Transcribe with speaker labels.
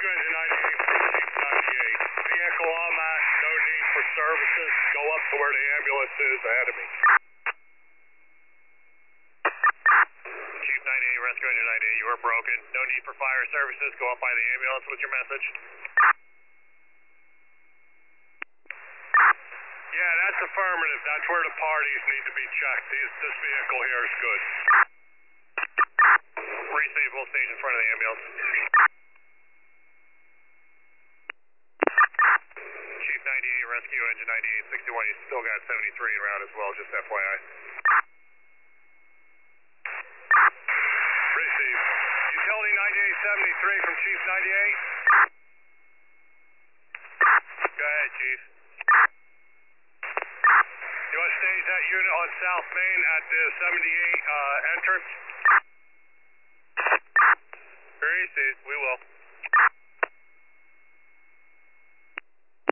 Speaker 1: Rescue Engine 98 from Chief 98. Vehicle on that, no need for services. Go up to where the ambulance is ahead of me.
Speaker 2: Chief 98, Rescue Engine 98, you are broken. No need for fire services. Go up by the ambulance. What's your message?
Speaker 1: Yeah, that's affirmative. That's where the parties need to be checked. This vehicle here is good.
Speaker 2: Receive, we'll station in front of the ambulance. Chief 98, Rescue Engine 9861, you still got 73 en route as well, just FYI.
Speaker 1: Receive. Utility 9873 from Chief 98.
Speaker 2: Go ahead, Chief.
Speaker 1: You want to stage that unit on South Main at the 78 entrance?
Speaker 2: Receive, we will.